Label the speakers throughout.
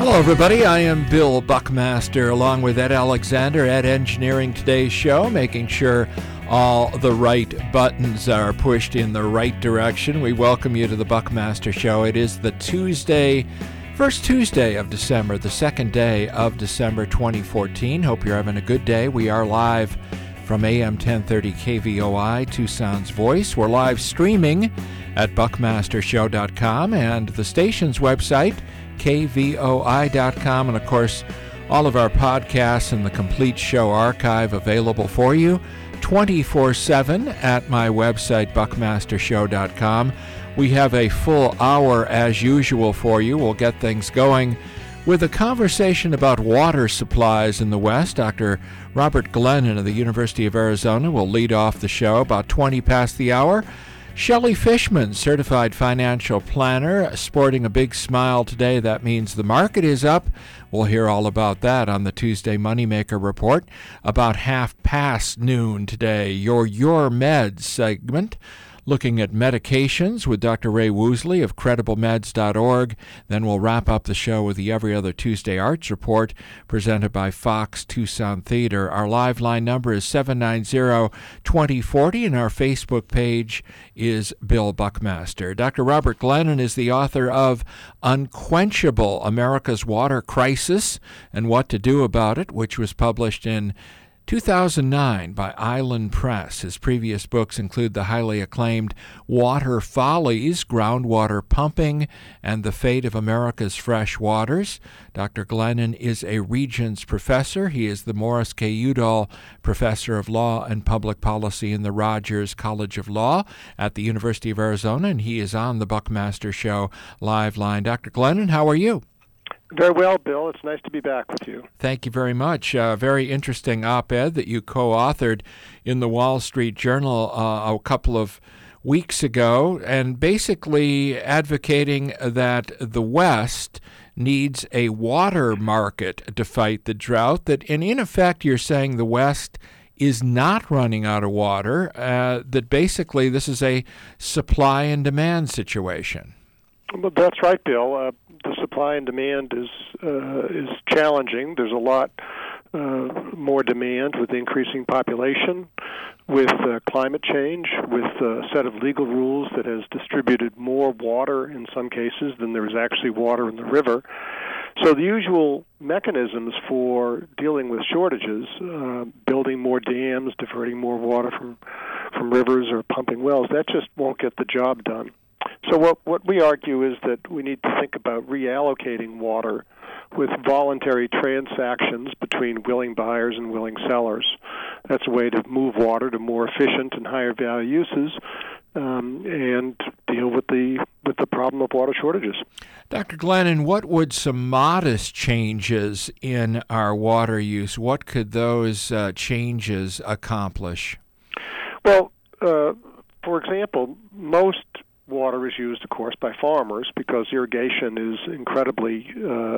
Speaker 1: Hello, everybody. I am Bill Buckmaster, along with Ed Alexander, Ed engineering today's show, making sure all the right buttons are pushed in the right direction. We welcome you to the Buckmaster Show. It is the first Tuesday of December, the second day of December 2014. Hope you're having a good day. We are live from AM 1030 KVOI, Tucson's Voice. We're live streaming at buckmastershow.com and the station's website, kvoi.com, and of course all of our podcasts and the complete show archive available for you 24/7 at my website, buckmastershow.com. We have a full hour as usual for you. We'll get things going with a conversation about water supplies in the West. Dr. Robert Glennon of the University of Arizona will lead off the show about 20 past the hour. Shelley Fishman, certified financial planner, sporting a big smile today. That means the market is up. We'll hear all about that on the Tuesday Moneymaker Report about half past noon today. Your Meds segment, looking at medications with Dr. Ray Woosley of CredibleMeds.org. Then we'll wrap up the show with the Every Other Tuesday Arts Report presented by Fox Tucson Theater. Our live line number is 790-2040, and our Facebook page is Bill Buckmaster. Dr. Robert Glennon is the author of Unquenchable, America's Water Crisis and What to Do About It, which was published in 2009 by Island Press. His previous books include the highly acclaimed Water Follies, Groundwater Pumping, and The Fate of America's Fresh Waters. Dr. Glennon is a Regents Professor. He is the Morris K. Udall Professor of Law and Public Policy in the Rogers College of Law at the University of Arizona, and he is on the Buckmaster Show live line. Dr. Glennon, how are you?
Speaker 2: Very well, Bill. It's nice to be back with you.
Speaker 1: Thank you very much. Very interesting op-ed that you co-authored in the Wall Street Journal a couple of weeks ago, and basically advocating that the West needs a water market to fight the drought. And in effect, you're saying the West is not running out of water, that basically this is a supply and demand situation.
Speaker 2: Well, that's right, Bill. The supply and demand is challenging. There's a lot more demand with increasing population, with climate change, with a set of legal rules that has distributed more water in some cases than there is actually water in the river. So the usual mechanisms for dealing with shortages, building more dams, diverting more water from rivers or pumping wells, that just won't get the job done. So what we argue is that we need to think about reallocating water with voluntary transactions between willing buyers and willing sellers. That's a way to move water to more efficient and higher value uses and deal with the problem of water shortages.
Speaker 1: Dr. Glennon, what would some modest changes in our water use, what could those changes accomplish?
Speaker 2: Well, for example, most water is used, of course, by farmers because irrigation is incredibly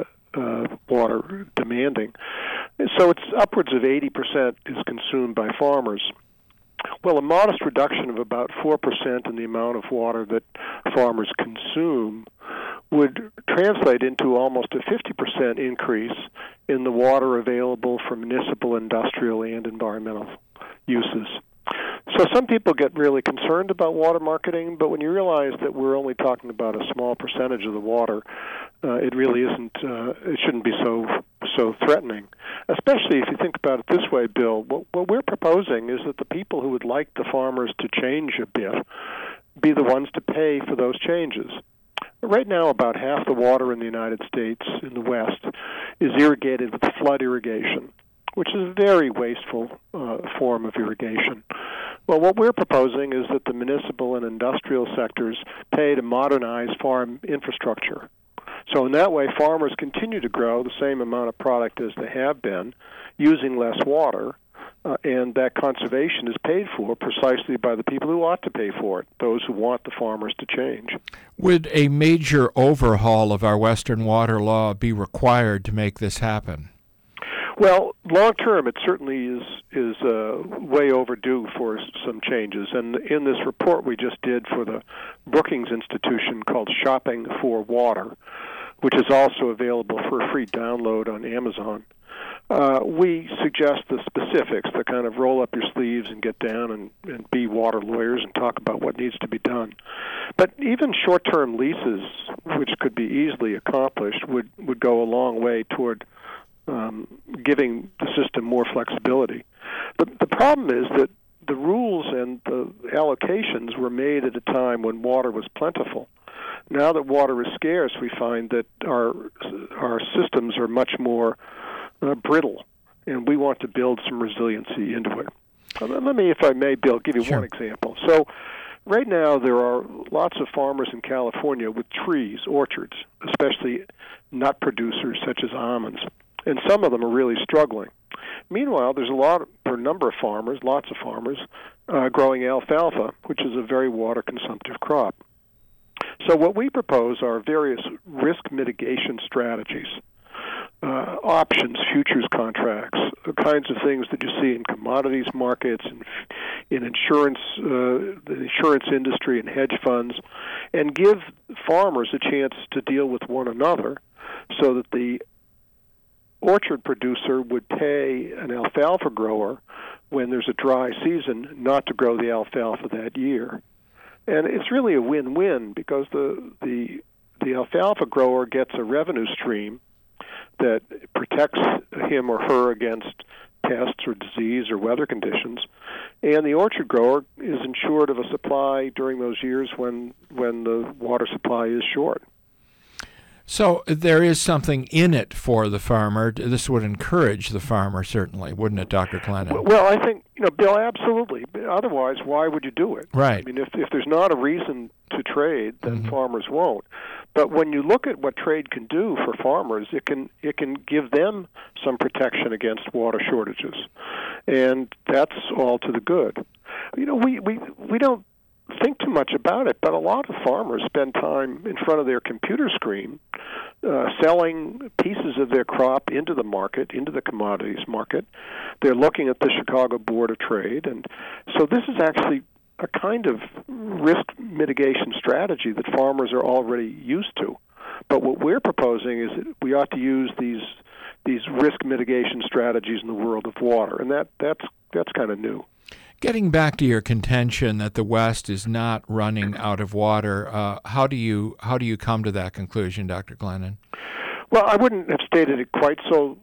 Speaker 2: water demanding. So it's upwards of 80% is consumed by farmers. Well, a modest reduction of about 4% in the amount of water that farmers consume would translate into almost a 50% increase in the water available for municipal, industrial, and environmental uses. So some people get really concerned about water marketing, but when you realize that we're only talking about a small percentage of the water, it really isn't. It shouldn't be so threatening. Especially if you think about it this way, Bill. What we're proposing is that the people who would like the farmers to change a bit be the ones to pay for those changes. Right now, about half the water in the United States, in the West, is irrigated with flood irrigation, which is a very wasteful form of irrigation. Well, what we're proposing is that the municipal and industrial sectors pay to modernize farm infrastructure. So in that way, farmers continue to grow the same amount of product as they have been, using less water, and that conservation is paid for precisely by the people who ought to pay for it, those who want the farmers to change.
Speaker 1: Would a major overhaul of our Western water law be required to make this happen?
Speaker 2: Well, long term, it certainly is way overdue for some changes. And in this report we just did for the Brookings Institution called Shopping for Water, which is also available for a free download on Amazon. We suggest the specifics, the kind of roll up your sleeves and get down and be water lawyers and talk about what needs to be done. But even short-term leases, which could be easily accomplished, would go a long way toward giving the system more flexibility. The problem is that the rules and the allocations were made at a time when water was plentiful. Now that water is scarce, we find that our systems are much more brittle, and we want to build some resiliency into it. Let me, if I may, Bill, give you one example. So right now there are lots of farmers in California with trees, orchards, especially nut producers such as almonds, and some of them are really struggling. Meanwhile, there's a number of farmers, lots of farmers, growing alfalfa, which is a very water-consumptive crop. So what we propose are various risk mitigation strategies, options, futures contracts, the kinds of things that you see in commodities markets and in insurance, the insurance industry and hedge funds, and give farmers a chance to deal with one another so that the orchard producer would pay an alfalfa grower when there's a dry season not to grow the alfalfa that year. And it's really a win-win because the alfalfa grower gets a revenue stream that protects him or her against pests or disease or weather conditions, and the orchard grower is insured of a supply during those years when the water supply is short.
Speaker 1: So there is something in it for the farmer. This would encourage the farmer, certainly, wouldn't it, Dr. Glennon?
Speaker 2: Well, I think, Bill, absolutely. Otherwise, why would you do it?
Speaker 1: Right.
Speaker 2: I mean, if there's not a reason to trade, then farmers won't. But when you look at what trade can do for farmers, it can give them some protection against water shortages, and that's all to the good. We don't think too much about it, but a lot of farmers spend time in front of their computer screen selling pieces of their crop into the market, into the commodities market. They're looking at the Chicago Board of Trade, and so this is actually a kind of risk mitigation strategy that farmers are already used to. But what we're proposing is that we ought to use these risk mitigation strategies in the world of water, and that's kind of new.
Speaker 1: Getting back to your contention that the West is not running out of water, how do you come to that conclusion, Dr. Glennon?
Speaker 2: Well, I wouldn't have stated it quite so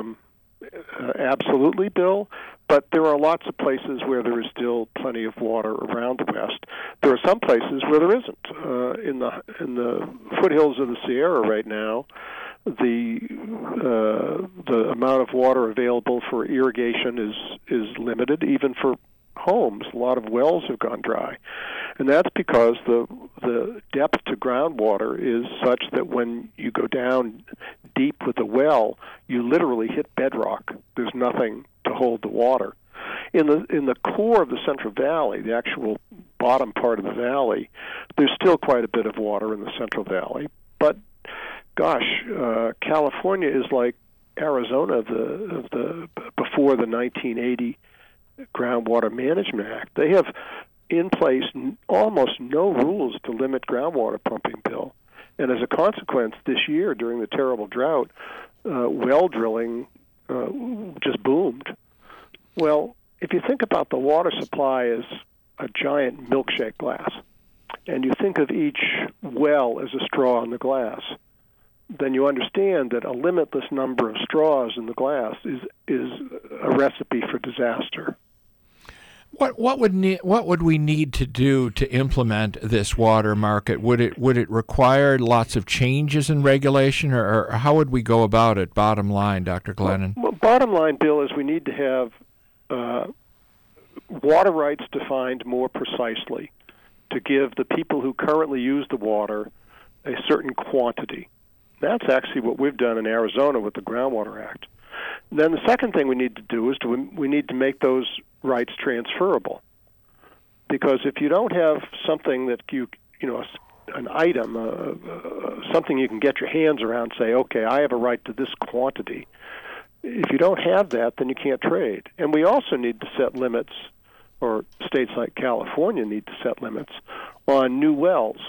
Speaker 2: absolutely, Bill, but there are lots of places where there is still plenty of water around the West. There are some places where there isn't. In the foothills of the Sierra right now, the amount of water available for irrigation is limited, even for homes. A lot of wells have gone dry, and that's because the depth to groundwater is such that when you go down deep with a well, you literally hit bedrock. There's nothing to hold the water. In the core of the Central Valley, the actual bottom part of the valley, there's still quite a bit of water in the Central Valley. But gosh, California is like Arizona of the before the 1980 Groundwater Management Act. They have in place almost no rules to limit groundwater pumping, Bill. And as a consequence, this year during the terrible drought, well drilling just boomed. Well, if you think about the water supply as a giant milkshake glass, and you think of each well as a straw in the glass, then you understand that a limitless number of straws in the glass is a recipe for disaster.
Speaker 1: What would we need to do to implement this water market? Would it require lots of changes in regulation, or how would we go about it? Bottom line, Dr. Glennon.
Speaker 2: Well, bottom line, Bill, is we need to have water rights defined more precisely to give the people who currently use the water a certain quantity. That's actually what we've done in Arizona with the Groundwater Act. And then the second thing we need to do is we need to make those rights transferable. Because if you don't have something that an item, something you can get your hands around, say, okay, I have a right to this quantity. If you don't have that, then you can't trade. And we also need to set limits, or states like California need to set limits on new wells.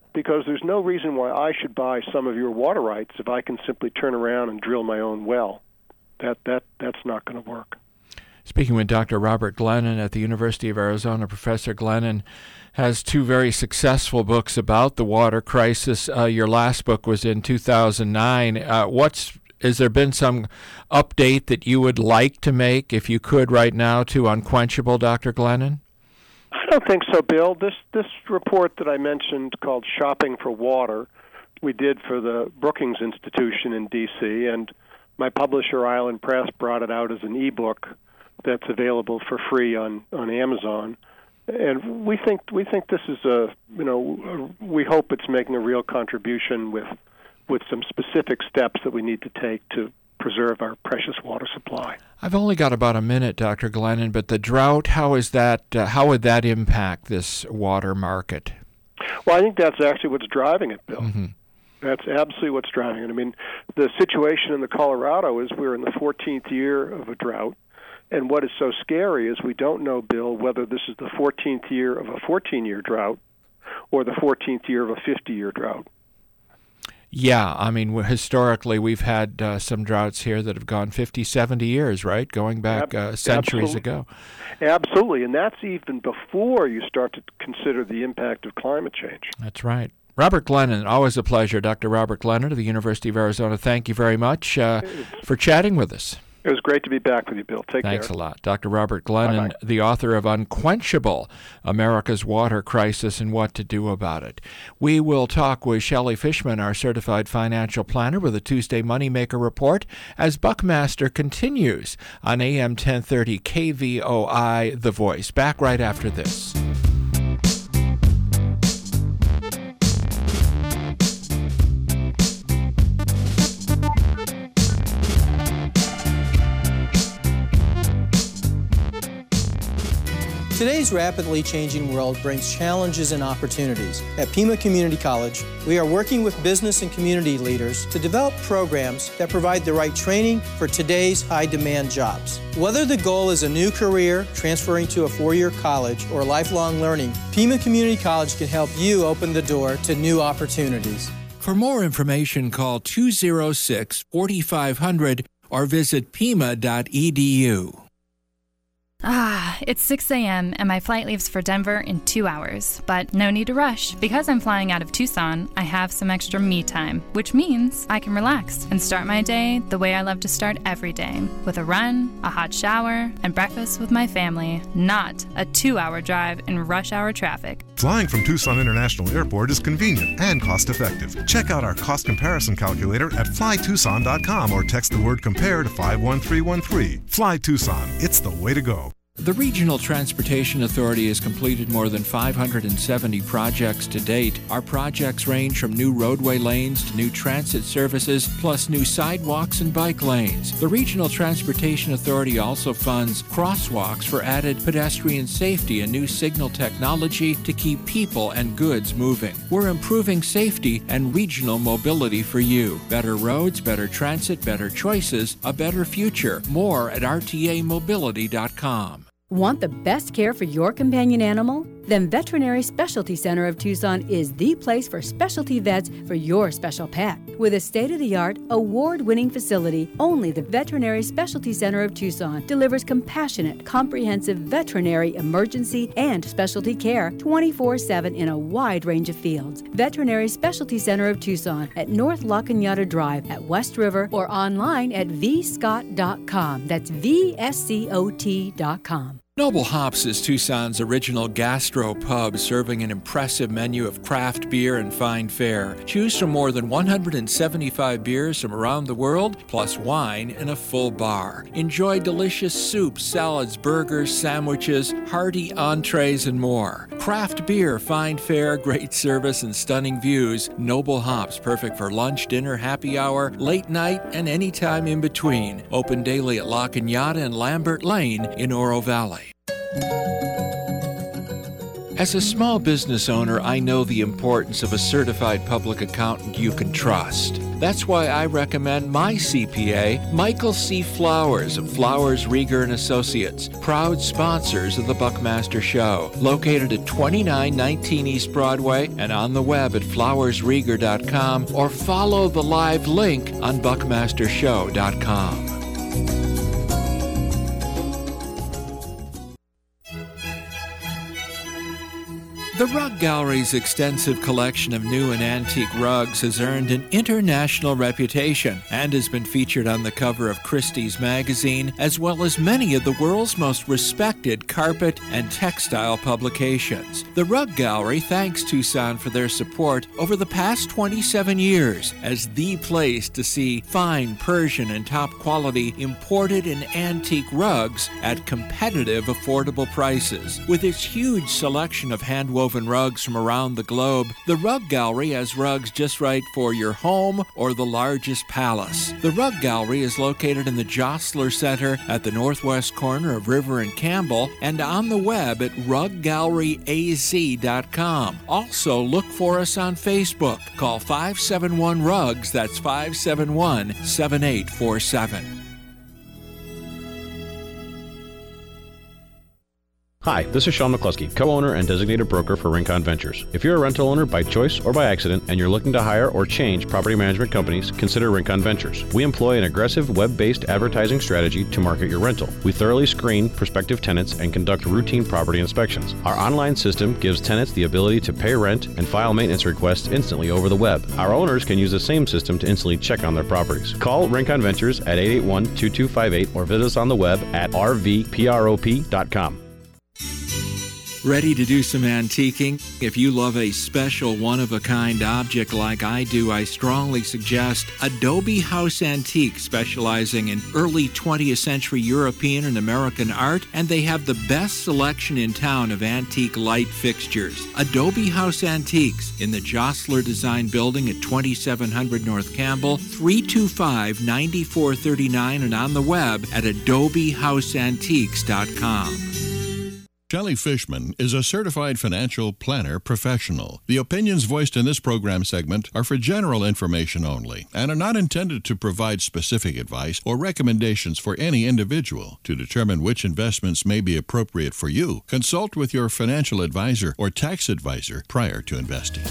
Speaker 2: because there's no reason why I should buy some of your water rights if I can simply turn around and drill my own well. That's not going to work.
Speaker 1: Speaking with Dr. Robert Glennon at the University of Arizona, Professor Glennon has two very successful books about the water crisis. Your last book was in 2009. Has there been some update that you would like to make, if you could, right now, to Unquenchable, Dr. Glennon?
Speaker 2: I don't think so, Bill. This report that I mentioned called Shopping for Water, we did for the Brookings Institution in D.C., and my publisher, Island Press, brought it out as an ebook that's available for free on Amazon. And we think this is we hope it's making a real contribution with some specific steps that we need to take to preserve our precious water supply.
Speaker 1: I've only got about a minute, Dr. Glennon, but the drought, how would that impact this water market?
Speaker 2: Well, I think that's actually what's driving it, Bill.
Speaker 1: Mm-hmm.
Speaker 2: That's absolutely what's driving it. I mean, the situation in the Colorado is we're in the 14th year of a drought, and what is so scary is we don't know, Bill, whether this is the 14th year of a 14-year drought or the 14th year of a 50-year drought.
Speaker 1: Yeah, I mean, historically, we've had some droughts here that have gone 50, 70 years, right? Going back centuries ago.
Speaker 2: Absolutely, and that's even before you start to consider the impact of climate change.
Speaker 1: That's right. Robert Glennon, always a pleasure. Dr. Robert Glennon of the University of Arizona, thank you very much for chatting with us.
Speaker 2: It was great to be back with you, Bill. Take care.
Speaker 1: Thanks a lot. Dr. Robert Glennon,
Speaker 2: Bye-bye.
Speaker 1: The author of Unquenchable, America's Water Crisis and What to Do About It. We will talk with Shelley Fishman, our certified financial planner, with a Tuesday Moneymaker Report as Buckmaster continues on AM 1030 KVOI, The Voice. Back right after this.
Speaker 3: Today's rapidly changing world brings challenges and opportunities. At Pima Community College, we are working with business and community leaders to develop programs that provide the right training for today's high-demand jobs. Whether the goal is a new career, transferring to a four-year college, or lifelong learning, Pima Community College can help you open the door to new opportunities.
Speaker 1: For more information, call 206-4500 or visit pima.edu.
Speaker 4: It's 6 a.m. and my flight leaves for Denver in 2 hours. But no need to rush. Because I'm flying out of Tucson, I have some extra me time, which means I can relax and start my day the way I love to start every day, with a run, a hot shower, and breakfast with my family, not a 2-hour drive in rush hour traffic.
Speaker 5: Flying from Tucson International Airport is convenient and cost-effective. Check out our cost comparison calculator at flytucson.com or text the word COMPARE to 51313. Fly Tucson. It's the way to go.
Speaker 1: The Regional Transportation Authority has completed more than 570 projects to date. Our projects range from new roadway lanes to new transit services, plus new sidewalks and bike lanes. The Regional Transportation Authority also funds crosswalks for added pedestrian safety and new signal technology to keep people and goods moving. We're improving safety and regional mobility for you. Better roads, better transit, better choices, a better future. More at rtamobility.com.
Speaker 6: Want the best care for your companion animal? Then Veterinary Specialty Center of Tucson is the place for specialty vets for your special pet. With a state-of-the-art, award-winning facility, only the Veterinary Specialty Center of Tucson delivers compassionate, comprehensive veterinary emergency and specialty care 24/7 in a wide range of fields. Veterinary Specialty Center of Tucson at North La Cañada Drive at West River or online at vscott.com. That's VSCOT.com.
Speaker 1: Noble Hops is Tucson's original gastro pub, serving an impressive menu of craft beer and fine fare. Choose from more than 175 beers from around the world, plus wine in a full bar. Enjoy delicious soups, salads, burgers, sandwiches, hearty entrees, and more. Craft beer, fine fare, great service, and stunning views. Noble Hops, perfect for lunch, dinner, happy hour, late night, and any time in between. Open daily at La Cañada and Lambert Lane in Oro Valley. As a small business owner, I know the importance of a certified public accountant you can trust. That's why I recommend my CPA, Michael C. Flowers of Flowers, Rieger & Associates, proud sponsors of the Buckmaster Show, located at 2919 East Broadway and on the web at flowersrieger.com, or follow the live link on buckmastershow.com. The Rug Gallery's extensive collection of new and antique rugs has earned an international reputation and has been featured on the cover of Christie's magazine, as well as many of the world's most respected carpet and textile publications. The Rug Gallery thanks Tucson for their support over the past 27 years as the place to see fine Persian and top-quality imported and antique rugs at competitive, affordable prices. With its huge selection of hand-woven rugs from around the globe, the Rug Gallery has rugs just right for your home or the largest palace. The Rug Gallery is located in the Jostler Center at the northwest corner of River and Campbell, and on the web at ruggalleryaz.com. Also, look for us on Facebook. Call 571-RUGS, that's 571-7847.
Speaker 7: Hi, this is Sean McCluskey, co-owner and designated broker for Rincon Ventures. If you're a rental owner by choice or by accident and you're looking to hire or change property management companies, consider Rincon Ventures. We employ an aggressive web-based advertising strategy to market your rental. We thoroughly screen prospective tenants and conduct routine property inspections. Our online system gives tenants the ability to pay rent and file maintenance requests instantly over the web. Our owners can use the same system to instantly check on their properties. Call Rincon Ventures at 881-2258 or visit us on the web at rvprop.com.
Speaker 1: Ready to do some antiquing? If you love a special one-of-a-kind object like I do, I strongly suggest Adobe House Antique, specializing in early 20th century European and American art, and they have the best selection in town of antique light fixtures. Adobe House Antiques in the Jostler Design Building at 2700 North Campbell, 325-9439, and on the web at adobehouseantiques.com.
Speaker 8: Shelley Fishman is a certified financial planner professional. The opinions voiced in this program segment are for general information only and are not intended to provide specific advice or recommendations for any individual. To determine which investments may be appropriate for you, consult with your financial advisor or tax advisor prior to investing.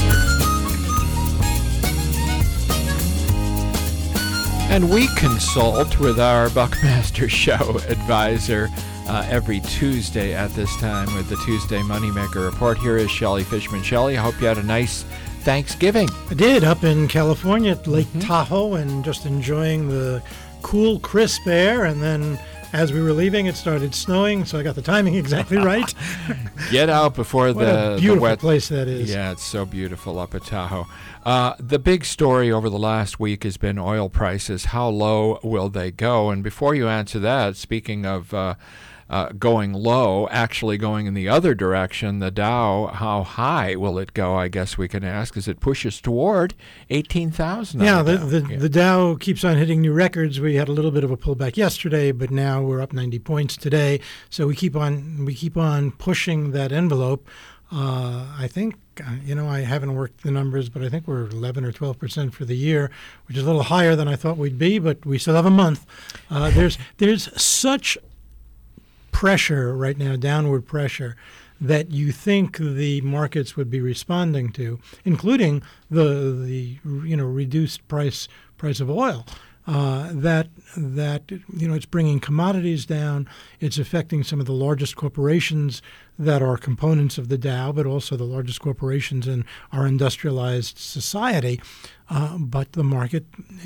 Speaker 1: And we consult with our Buckmaster Show advisor every Tuesday at this time with the Tuesday Moneymaker Report. Here is Shelley Fishman. Shelley, I hope you had a nice Thanksgiving.
Speaker 9: I did, up in California at Lake Tahoe, and just enjoying the cool, crisp air. And then as we were leaving, it started snowing, so I got the timing exactly right.
Speaker 1: Get out before
Speaker 9: what a beautiful
Speaker 1: wet
Speaker 9: place that is.
Speaker 1: Yeah, it's so beautiful up at Tahoe. The big story over the last week has been oil prices. How low will they go? And before you answer that, speaking of going low, actually going in the other direction, the Dow, how high will it go, I guess we can ask, as it pushes toward 18,000.
Speaker 9: Yeah, the Dow keeps on hitting new records. We had a little bit of a pullback yesterday, but now we're up 90 points today. So we keep on pushing that envelope. I think, I haven't worked the numbers, but I think we're 11 or 12% for the year, which is a little higher than I thought we'd be, but we still have a month. There's such pressure right now, downward pressure, that you think the markets would be responding to, including the reduced price of oil. That it's bringing commodities down. It's affecting some of the largest corporations that are components of the Dow, but also the largest corporations in our industrialized society. But the market,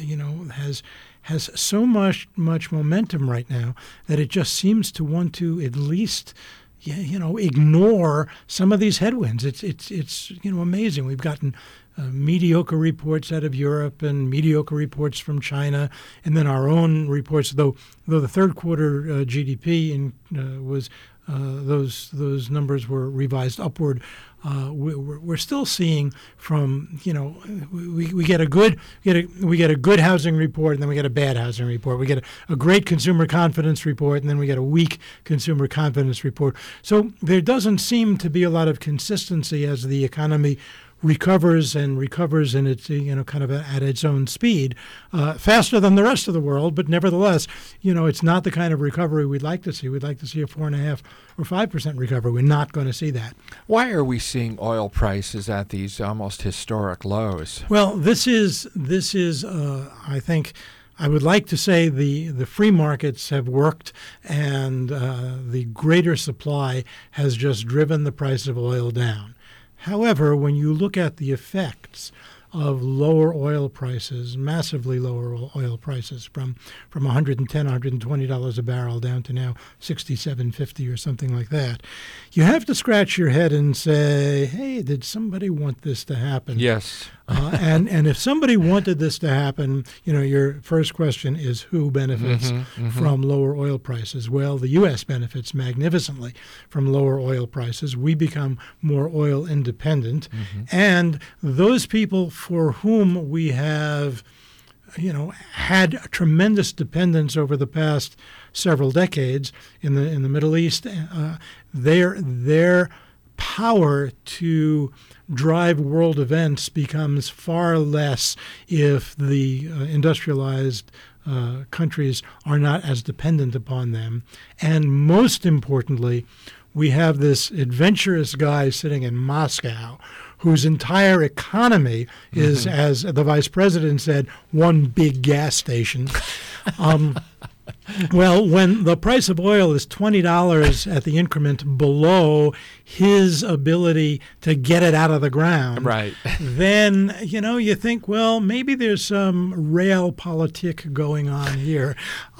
Speaker 9: has so much momentum right now that it just seems to want to at least, ignore some of these headwinds. It's amazing. We've gotten mediocre reports out of Europe and mediocre reports from China, and then our own reports. Though the third quarter GDP was those numbers were revised upward. We're still seeing from we get a good housing report, and then we get a bad housing report. We get a great consumer confidence report, and then we get a weak consumer confidence report. So there doesn't seem to be a lot of consistency as the economy recovers in its kind of at its own speed, faster than the rest of the world, but nevertheless, it's not the kind of recovery we'd like to see. We'd like to see a 4.5% or 5% recovery. We're not going to see that.
Speaker 1: Why are we seeing oil prices at these almost historic lows?
Speaker 9: Well, this is I think. I would like to say the free markets have worked, and the greater supply has just driven the price of oil down. However, when you look at the effects of lower oil prices, massively lower oil prices from $110, $120 a barrel down to now $67.50 or something like that, you have to scratch your head and say, hey, did somebody want this to happen?
Speaker 1: Yes.
Speaker 9: And if somebody wanted this to happen, your first question is who benefits from lower oil prices? Well, the U.S. benefits magnificently from lower oil prices. We become more oil independent. And those people for whom we have, had a tremendous dependence over the past several decades in the Middle East, their power to drive world events becomes far less if the industrialized countries are not as dependent upon them. And most importantly, we have this adventurous guy sitting in Moscow whose entire economy is, as the vice president said, one big gas station. Well, when the price of oil is $20 at the increment below his ability to get it out of the ground,
Speaker 1: right,
Speaker 9: then, you think, well, maybe there's some realpolitik going on here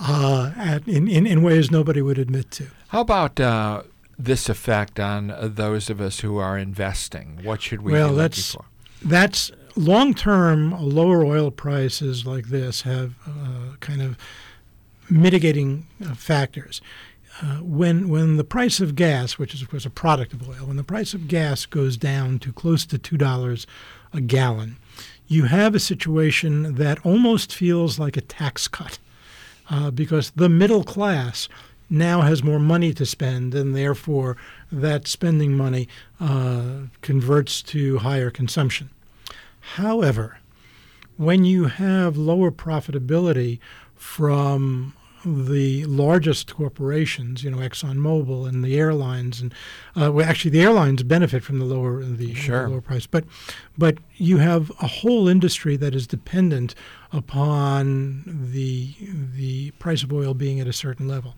Speaker 9: in ways nobody would admit to.
Speaker 1: How about this effect on those of us who are investing? What should we be looking for?
Speaker 9: That's long-term. Lower oil prices like this have kind of mitigating factors. When the price of gas, which is of course a product of oil, when the price of gas goes down to close to $2 a gallon, you have a situation that almost feels like a tax cut because the middle class now has more money to spend, and therefore that spending money converts to higher consumption. However, when you have lower profitability from the largest corporations, ExxonMobil and the airlines, and actually the airlines benefit from the lower price, but you have a whole industry that is dependent upon the price of oil being at a certain level.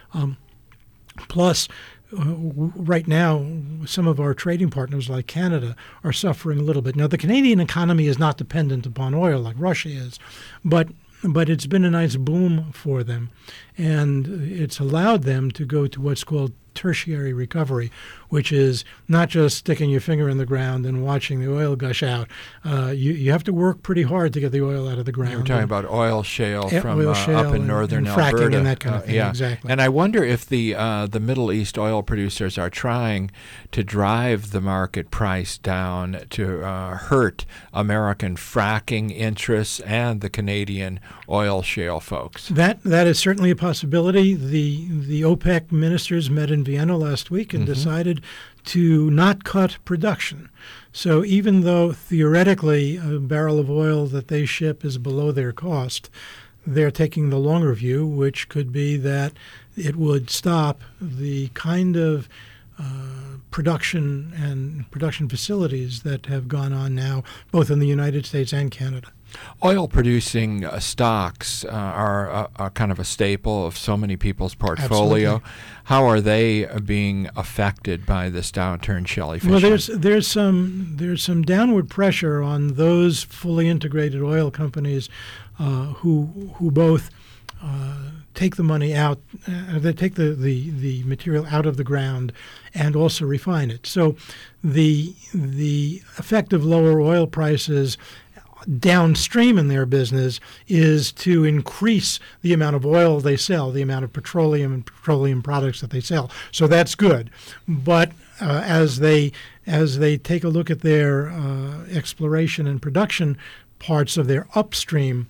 Speaker 9: Plus, right now, some of our trading partners like Canada are suffering a little bit. Now, the Canadian economy is not dependent upon oil like Russia is, but it's been a nice boom for them, and it's allowed them to go to what's called tertiary recovery, which is not just sticking your finger in the ground and watching the oil gush out. You have to work pretty hard to get the oil out of the ground.
Speaker 1: You were talking about oil shale from
Speaker 9: oil shale
Speaker 1: up in northern
Speaker 9: and fracking
Speaker 1: Alberta.
Speaker 9: And that kind of thing,
Speaker 1: yeah.
Speaker 9: Exactly.
Speaker 1: And I wonder if the Middle East oil producers are trying to drive the market price down to hurt American fracking interests and the Canadian oil shale folks.
Speaker 9: That is certainly a possibility. The OPEC ministers met in Vienna last week and decided to not cut production. So even though theoretically a barrel of oil that they ship is below their cost, they're taking the longer view, which could be that it would stop the kind of production and production facilities that have gone on now, both in the United States and Canada.
Speaker 1: Oil-producing stocks are kind of a staple of so many people's portfolio.
Speaker 9: Absolutely.
Speaker 1: How are they being affected by this downturn, Shelley Fishman?
Speaker 9: Well, there's some downward pressure on those fully integrated oil companies who both take the money out, they take the material out of the ground and also refine it. So the effect of lower oil prices downstream in their business is to increase the amount of oil they sell, the amount of petroleum and petroleum products that they sell. So that's good. But as they take a look at their exploration and production parts of their upstream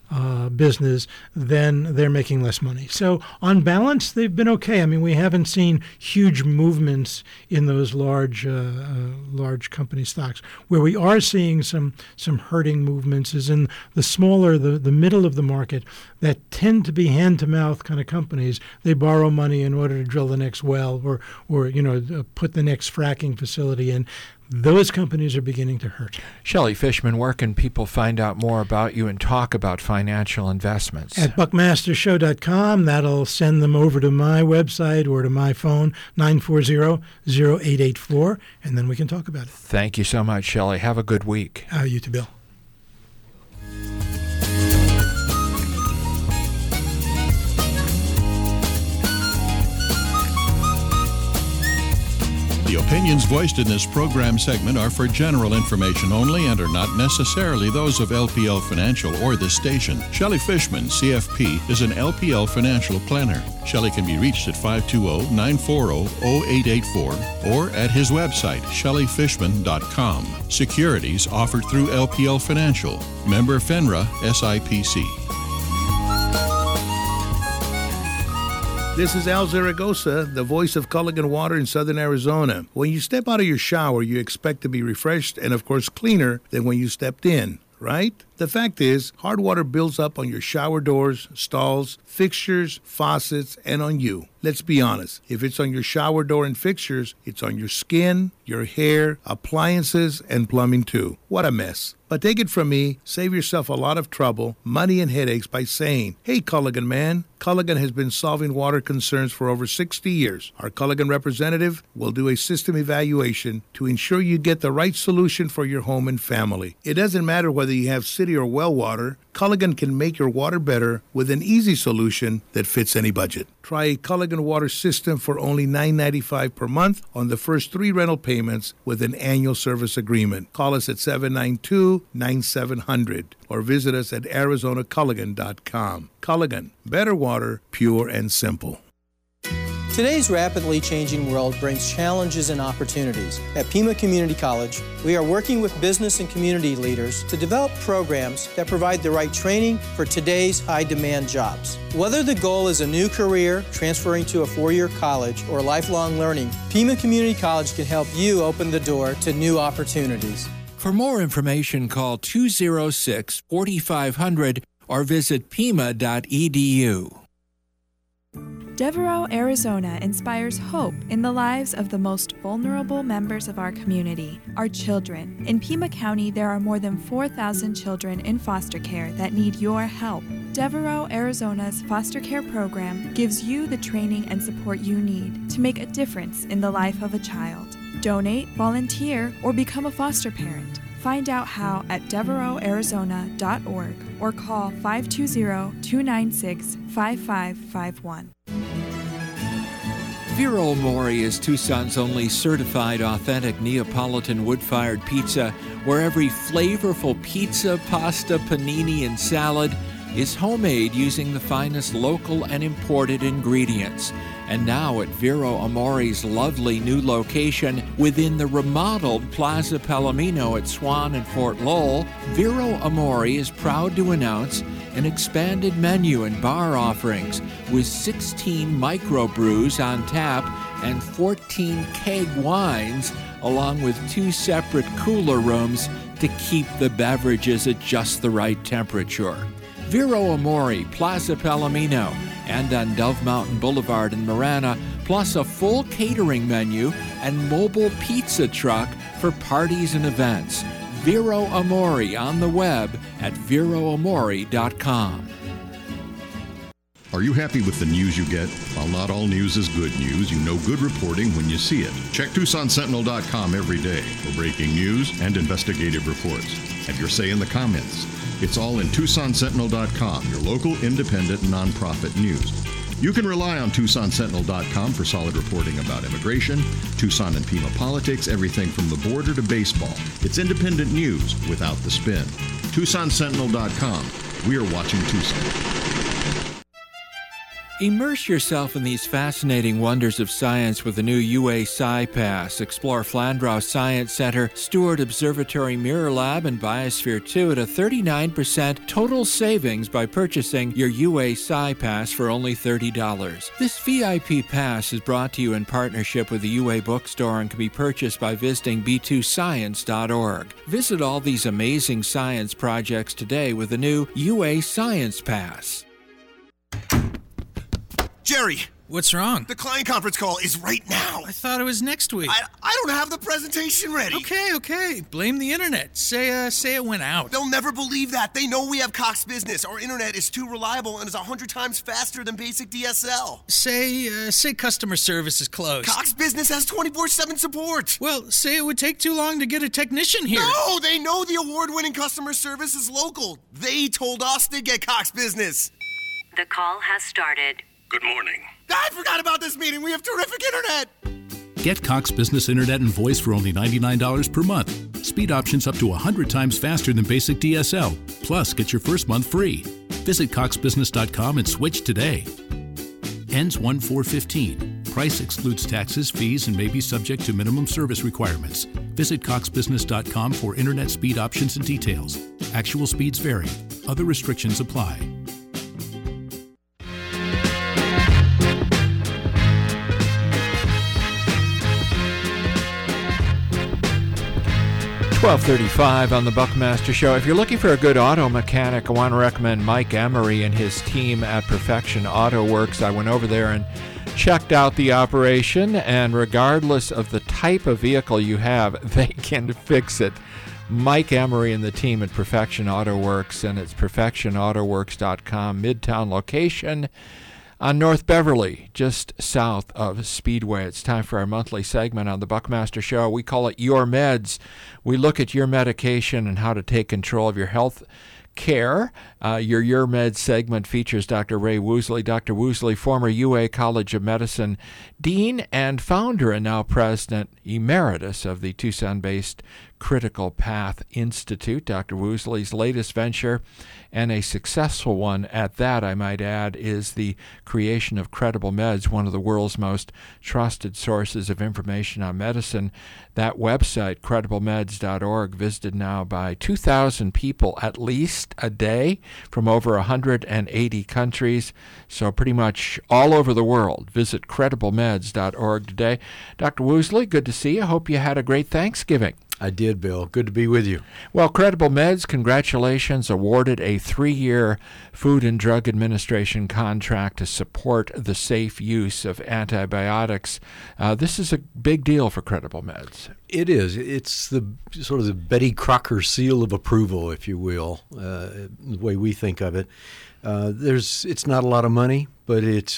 Speaker 9: business, then they're making less money. So on balance, they've been okay. I mean, we haven't seen huge movements in those large company stocks. Where we are seeing some hurting movements is in the smaller, the middle of the market that tend to be hand-to-mouth kind of companies. They borrow money in order to drill the next well or put the next fracking facility in. Those companies are beginning to hurt.
Speaker 1: Shelley Fishman, where can people find out more about you and talk about financial investments?
Speaker 9: At buckmastershow.com. That'll send them over to my website or to my phone, 940-0884, and then we can talk about it.
Speaker 1: Thank you so much, Shelley. Have a good week.
Speaker 9: You too, Bill.
Speaker 8: The opinions voiced in this program segment are for general information only and are not necessarily those of LPL Financial or this station. Shelley Fishman, CFP, is an LPL financial planner. Shelley can be reached at 520-940-0884 or at his website, shelleyfishman.com. Securities offered through LPL Financial. Member FINRA, SIPC.
Speaker 10: This is Al Zaragoza, the voice of Culligan Water in Southern Arizona. When you step out of your shower, you expect to be refreshed and, of course, cleaner than when you stepped in, right? The fact is, hard water builds up on your shower doors, stalls, fixtures, faucets, and on you. Let's be honest. If it's on your shower door and fixtures, it's on your skin, your hair, appliances, and plumbing too. What a mess. But take it from me, save yourself a lot of trouble, money, and headaches by saying, "Hey, Culligan man, Culligan has been solving water concerns for over 60 years. Our Culligan representative will do a system evaluation to ensure you get the right solution for your home and family. It doesn't matter whether you have city or well water, Culligan can make your water better with an easy solution that fits any budget. Try a Culligan water system for only $9.95 per month on the first 3 rental payments with an annual service agreement. Call us at 792-9700 or visit us at arizonaculligan.com. Culligan, better water, pure and simple.
Speaker 3: Today's rapidly changing world brings challenges and opportunities. At Pima Community College, we are working with business and community leaders to develop programs that provide the right training for today's high-demand jobs. Whether the goal is a new career, transferring to a 4-year college, or lifelong learning, Pima Community College can help you open the door to new opportunities.
Speaker 1: For more information, call 206-4500 or visit pima.edu.
Speaker 11: Devereaux, Arizona inspires hope in the lives of the most vulnerable members of our community, our children. In Pima County, there are more than 4,000 children in foster care that need your help. Devereaux, Arizona's foster care program gives you the training and support you need to make a difference in the life of a child. Donate, volunteer, or become a foster parent. Find out how at devereauxarizona.org or call 520-296-5551.
Speaker 1: Vero Amore is Tucson's only certified authentic Neapolitan wood-fired pizza, where every flavorful pizza, pasta, panini, and salad is homemade using the finest local and imported ingredients. And now at Vero Amore's lovely new location within the remodeled Plaza Palomino at Swan and Fort Lowell, Vero Amore is proud to announce an expanded menu and bar offerings with 16 microbrews on tap and 14 keg wines, along with 2 separate cooler rooms to keep the beverages at just the right temperature. Vero Amore, Plaza Palomino, and on Dove Mountain Boulevard in Marana, plus a full catering menu and mobile pizza truck for parties and events. Vero Amore on the web at veroamore.com.
Speaker 12: Are you happy with the news you get? While not all news is good news, you know good reporting when you see it. Check TucsonSentinel.com every day for breaking news and investigative reports. Have your say in the comments. It's all in TucsonSentinel.com, your local independent nonprofit news. You can rely on TucsonSentinel.com for solid reporting about immigration, Tucson and Pima politics, everything from the border to baseball. It's independent news without the spin. TucsonSentinel.com. We are watching Tucson.
Speaker 1: Immerse yourself in these fascinating wonders of science with the new UA SciPass. Explore Flandreau Science Center, Stewart Observatory Mirror Lab, and Biosphere 2 at a 39% total savings by purchasing your UA SciPass for only $30. This VIP pass is brought to you in partnership with the UA Bookstore and can be purchased by visiting b2science.org. Visit all these amazing science projects today with the new UA Science Pass.
Speaker 13: Jerry!
Speaker 14: What's wrong?
Speaker 13: The client conference call is right now.
Speaker 14: I thought it was next week.
Speaker 13: I don't have the presentation ready.
Speaker 14: Okay. Blame the internet. Say it went out.
Speaker 13: They'll never believe that. They know we have Cox Business. Our internet is too reliable and is 100 times faster than basic DSL.
Speaker 14: Say customer service is closed.
Speaker 13: Cox Business has 24/7 support.
Speaker 14: Well, say it would take too long to get a technician here.
Speaker 13: No, they know the award-winning customer service is local. They told us to get Cox Business.
Speaker 15: The call has started.
Speaker 13: Good morning. I forgot about this meeting. We have terrific internet.
Speaker 16: Get Cox Business Internet and Voice for only $99 per month. Speed options up to 100 times faster than basic DSL. Plus, get your first month free. Visit coxbusiness.com and switch today. Ends 1/4/15. Price excludes taxes, fees, and may be subject to minimum service requirements. Visit coxbusiness.com for internet speed options and details. Actual speeds vary. Other restrictions apply.
Speaker 1: $12:35 on the Buckmaster Show. If you're looking for a good auto mechanic, I want to recommend Mike Emery and his team at Perfection Auto Works. I went over there and checked out the operation, and regardless of the type of vehicle you have, they can fix it. Mike Emery and the team at Perfection Auto Works, and it's perfectionautoworks.com, Midtown location on North Beverly, just south of Speedway. It's time for our monthly segment on the Buckmaster Show. We call it Your Meds. We look at your medication and how to take control of your health care. Your Meds segment features Dr. Ray Woosley. Dr. Woosley, former UA College of Medicine dean and founder and now president emeritus of the Tucson-based Critical Path Institute. Dr. Woosley's latest venture, and a successful one at that, I might add, is the creation of Credible Meds, one of the world's most trusted sources of information on medicine. That website, crediblemeds.org, visited now by 2,000 people at least a day from over 180 countries, so pretty much all over the world. Visit crediblemeds.org today. Dr. Woosley, good to see you. Hope you had a great Thanksgiving.
Speaker 17: I did, Bill. Good to be with you.
Speaker 1: Well, Credible Meds, congratulations, awarded a 3-year Food and Drug Administration contract to support the safe use of antibiotics. This is a big deal for Credible Meds.
Speaker 17: It is. It's the sort of the Betty Crocker seal of approval, if you will, the way we think of it. It's not a lot of money, but it's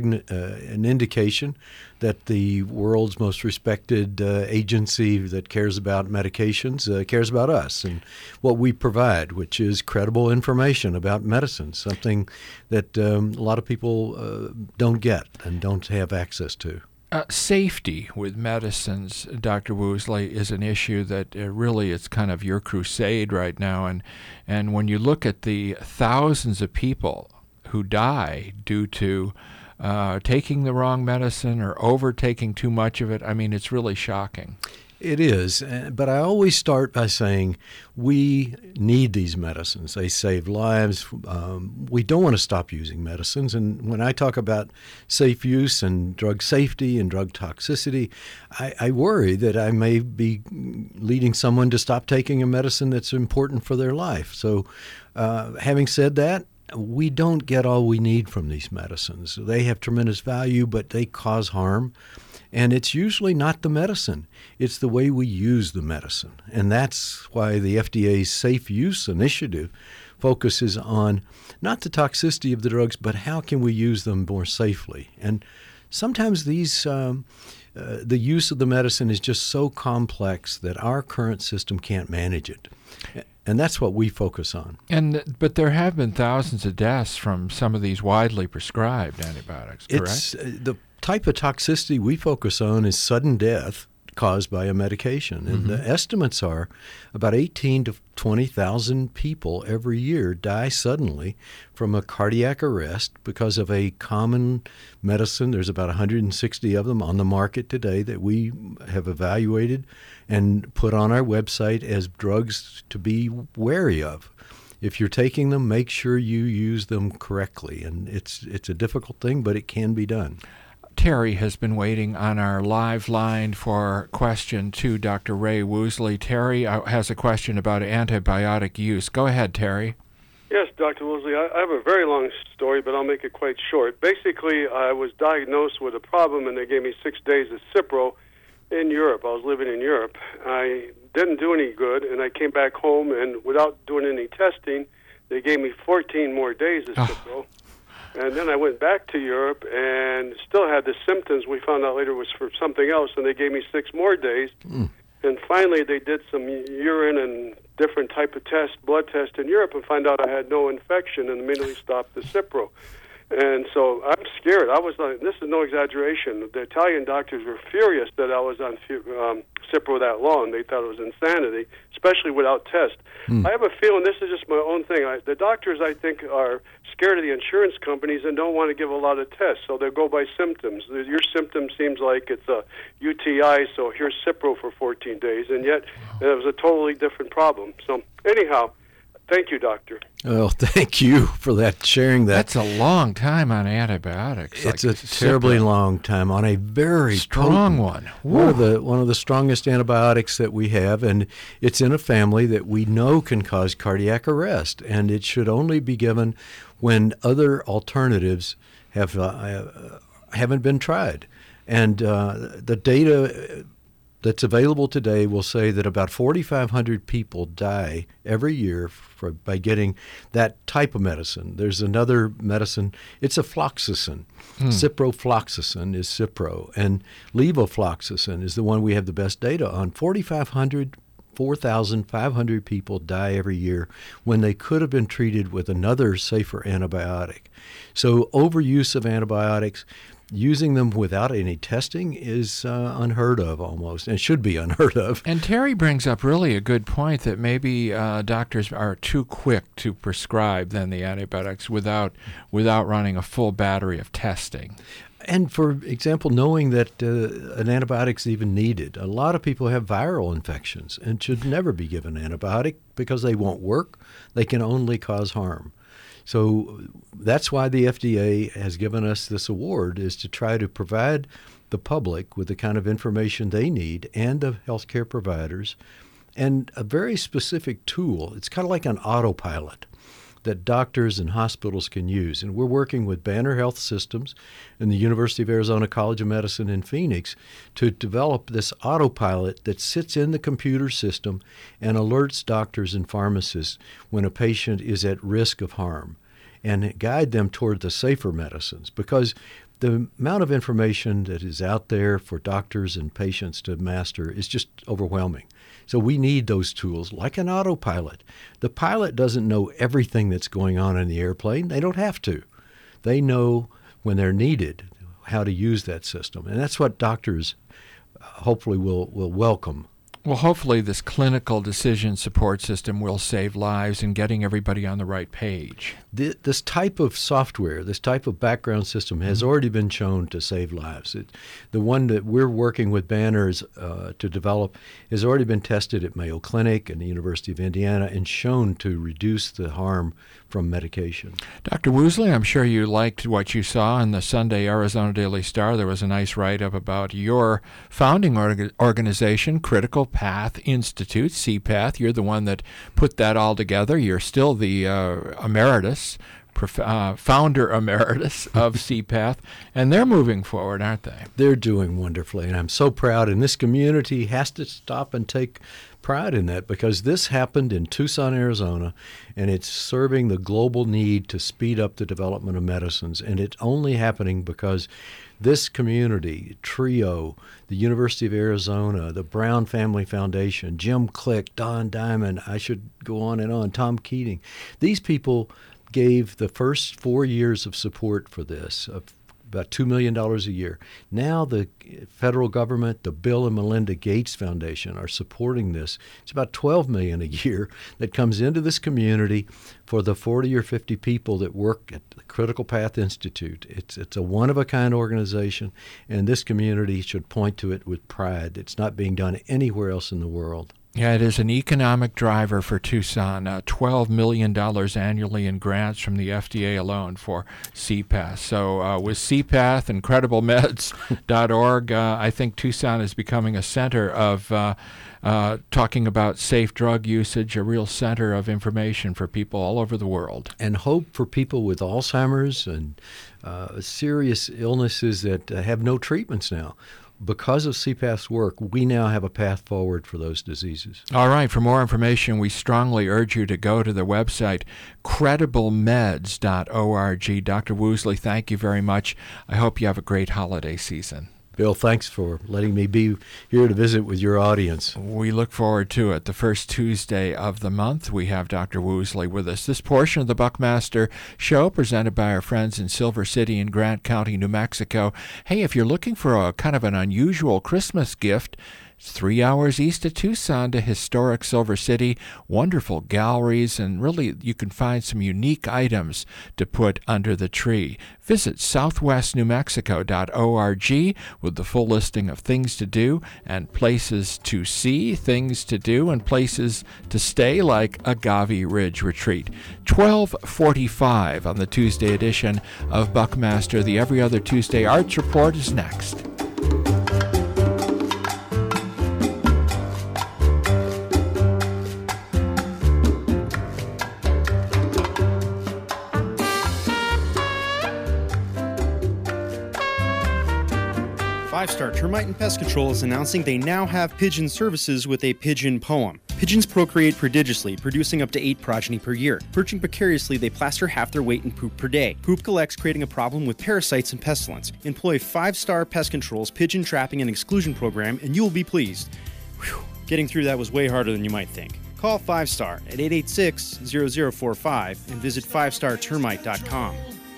Speaker 17: an indication that the world's most respected agency that cares about medications cares about us and what we provide, which is credible information about medicine, something that a lot of people don't get and don't have access to.
Speaker 1: Safety with medicines, Dr. Woosley, is an issue that really it's kind of your crusade right now. And when you look at the thousands of people who die due to taking the wrong medicine or overtaking too much of it, I mean, it's really shocking.
Speaker 17: It is, but I always start by saying we need these medicines. They save lives. We don't want to stop using medicines. And when I talk about safe use and drug safety and drug toxicity, I worry that I may be leading someone to stop taking a medicine that's important for their life. So having said that, we don't get all we need from these medicines. They have tremendous value, but they cause harm. And it's usually not the medicine. It's the way we use the medicine. And that's why the FDA's Safe Use Initiative focuses on not the toxicity of the drugs, but how can we use them more safely. And sometimes the use of the medicine is just so complex that our current system can't manage it. And that's what we focus on.
Speaker 1: But there have been thousands of deaths from some of these widely prescribed antibiotics, correct?
Speaker 17: The type of toxicity we focus on is sudden death caused by a medication. And the estimates are about 18 to 20,000 people every year die suddenly from a cardiac arrest because of a common medicine. There's about 160 of them on the market today that we have evaluated and put on our website as drugs to be wary of. If you're taking them, make sure you use them correctly. And it's a difficult thing, but it can be done.
Speaker 1: Terry has been waiting on our live line for a question to Dr. Ray Woosley. Terry has a question about antibiotic use. Go ahead, Terry.
Speaker 18: Yes, Dr. Woosley, I have a very long story, but I'll make it quite short. Basically, I was diagnosed with a problem, and they gave me 6 days of Cipro in Europe. I was living in Europe. I didn't do any good, and I came back home, and without doing any testing, they gave me 14 more days of Cipro. And then I went back to Europe and still had the symptoms. We found out later it was for something else, and they gave me 6 more days. And finally, they did some urine and different type of blood test in Europe, and found out I had no infection, and immediately stopped the Cipro. And so I'm scared. I was like, this is no exaggeration. The Italian doctors were furious that I was on Cipro that long. They thought it was insanity, especially without test. I have a feeling, this is just my own thing, the doctors, I think, are scared of the insurance companies and don't want to give a lot of tests, so they go by symptoms. Your symptom seems like it's a UTI, so here's Cipro for 14 days, and yet it was a totally different problem. So anyhow, thank you, doctor.
Speaker 17: Well, thank you for sharing that.
Speaker 1: That's a long time on antibiotics.
Speaker 17: It's a terribly long time on a very
Speaker 1: strong one.
Speaker 17: One of the strongest antibiotics that we have, and it's in a family that we know can cause cardiac arrest, and it should only be given when other alternatives haven't been tried. And the data that's available today will say that about 4,500 people die every year by getting that type of medicine. There's another medicine, it's a floxacin. Ciprofloxacin is Cipro, and levofloxacin is the one we have the best data on. 4,500 people die every year when they could have been treated with another safer antibiotic. So overuse of antibiotics, using them without any testing, is unheard of almost, and should be unheard of.
Speaker 1: And Terry brings up really a good point that maybe doctors are too quick to prescribe then the antibiotics without running a full battery of testing.
Speaker 17: And for example, knowing that an antibiotic is even needed. A lot of people have viral infections and should never be given antibiotic because they won't work. They can only cause harm. So that's why the FDA has given us this award, is to try to provide the public with the kind of information they need, and the healthcare providers, and a very specific tool. It's kind of like an autopilot that doctors and hospitals can use. And we're working with Banner Health Systems and the University of Arizona College of Medicine in Phoenix to develop this autopilot that sits in the computer system and alerts doctors and pharmacists when a patient is at risk of harm, and guide them toward the safer medicines, because the amount of information that is out there for doctors and patients to master is just overwhelming. So we need those tools like an autopilot. The pilot doesn't know everything that's going on in the airplane. They don't have to. They know when they're needed how to use that system. And that's what doctors hopefully will welcome.
Speaker 1: Well, hopefully this clinical decision support system will save lives in getting everybody on the right page.
Speaker 17: This type of software, this type of background system has already been shown to save lives. The one that we're working with Banners to develop has already been tested at Mayo Clinic and the University of Indiana and shown to reduce the harm from medication.
Speaker 1: Dr. Woosley, I'm sure you liked what you saw in the Sunday Arizona Daily Star. There was a nice write-up about your founding organization, Critical Path Institute, CPATH. You're the one that put that all together. You're still the founder emeritus of CPATH, and they're moving forward, aren't they?
Speaker 17: They're doing wonderfully, and I'm so proud. And this community has to stop and take pride in that, because this happened in Tucson, Arizona, and it's serving the global need to speed up the development of medicines. And it's only happening because this community, TRIO, the University of Arizona, the Brown Family Foundation, Jim Click, Don Diamond, I should go on, Tom Keating, these people gave the first 4 years of support for this, of about $2 million a year. Now the federal government, the Bill and Melinda Gates Foundation are supporting this. It's about $12 million a year that comes into this community for the 40 or 50 people that work at the Critical Path Institute. It's a one-of-a-kind organization, and this community should point to it with pride. It's not being done anywhere else in the world.
Speaker 1: Yeah, it is an economic driver for Tucson. $12 million annually in grants from the FDA alone for CPATH. So with CPATH and CredibleMeds.org, I think Tucson is becoming a center of talking about safe drug usage, a real center of information for people all over the world.
Speaker 17: And hope for people with Alzheimer's and serious illnesses that have no treatments now. Because of CPATH's work, we now have a path forward for those diseases.
Speaker 1: All right. For more information, we strongly urge you to go to the website CredibleMeds.org. Dr. Woosley, thank you very much. I hope you have a great holiday season.
Speaker 17: Bill, thanks for letting me be here to visit with your audience.
Speaker 1: We look forward to it. The first Tuesday of the month, we have Dr. Woosley with us. This portion of the Buckmaster Show, presented by our friends in Silver City and Grant County, New Mexico. Hey, if you're looking for a kind of an unusual Christmas gift, it's 3 hours east of Tucson to historic Silver City, wonderful galleries, and really you can find some unique items to put under the tree. Visit southwestnewmexico.org with the full listing of things to do and places to see, things to do, and places to stay like Agave Ridge Retreat. 12:45 on the Tuesday edition of Buckmaster. The Every Other Tuesday Arts Report is next.
Speaker 19: Five Star Termite and Pest Control is announcing they now have pigeon services with a pigeon poem. Pigeons procreate prodigiously, producing up to 8 progeny per year. Perching precariously, they plaster half their weight in poop per day. Poop collects, creating a problem with parasites and pestilence. Employ 5 Star Pest Control's pigeon trapping and exclusion program, and you will be pleased. Whew. Getting through that was way harder than you might think. Call 5 Star at 886-0045 and visit 5startermite.com.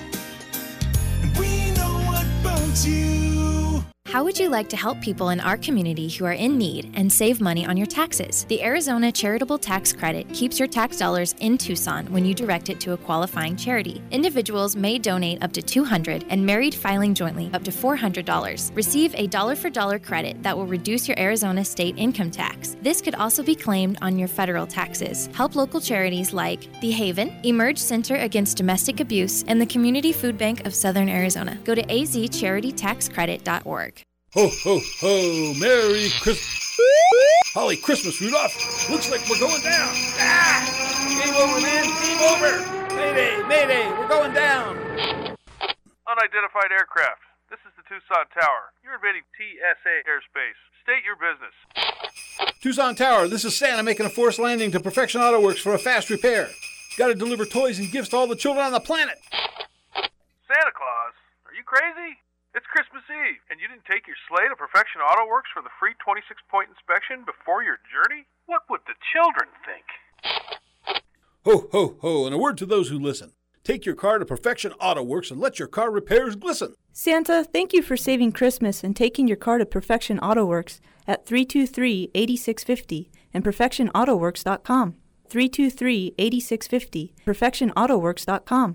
Speaker 20: We know about you.
Speaker 21: How would you like to help people in our community who are in need and save money on your taxes? The Arizona Charitable Tax Credit keeps your tax dollars in Tucson when you direct it to a qualifying charity. Individuals may donate up to $200 and married filing jointly up to $400. Receive a dollar-for-dollar credit that will reduce your Arizona state income tax. This could also be claimed on your federal taxes. Help local charities like The Haven, Emerge Center Against Domestic Abuse, and the Community Food Bank of Southern Arizona. Go to azcharitytaxcredit.org.
Speaker 22: Ho, ho, ho! Merry Christmas! Holly Christmas, Rudolph! Looks like we're going down! Ah! Game over, man! Game over! Mayday! Mayday! We're going down!
Speaker 23: Unidentified aircraft. This is the Tucson Tower. You're invading TSA airspace. State your business.
Speaker 22: Tucson Tower, this is Santa making a forced landing to Perfection Auto Works for a fast repair. Gotta deliver toys and gifts to all the children on the planet.
Speaker 23: Santa Claus? Are you crazy? It's Christmas Eve, and you didn't take your sleigh to Perfection Auto Works for the free 26-point inspection before your journey? What would the children think?
Speaker 22: Ho, ho, ho, and a word to those who listen. Take your car to Perfection Auto Works and let your car repairs glisten.
Speaker 24: Santa, thank you for saving Christmas and taking your car to Perfection Auto Works at 323-8650 and perfectionautoworks.com. 323-8650, perfectionautoworks.com.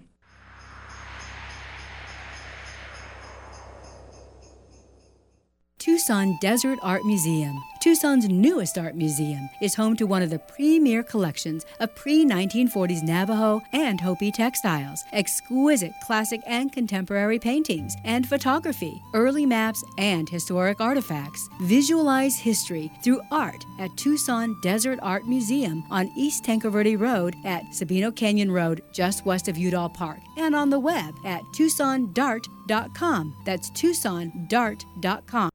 Speaker 6: Tucson Desert Art Museum. Tucson's newest art museum is home to one of the premier collections of pre-1940s Navajo and Hopi textiles, exquisite classic and contemporary paintings and photography, early maps, and historic artifacts. Visualize history through art at Tucson Desert Art Museum on East Tanque Verde Road at Sabino Canyon Road, just west of Udall Park, and on the web at TucsonDart.com. That's TucsonDart.com.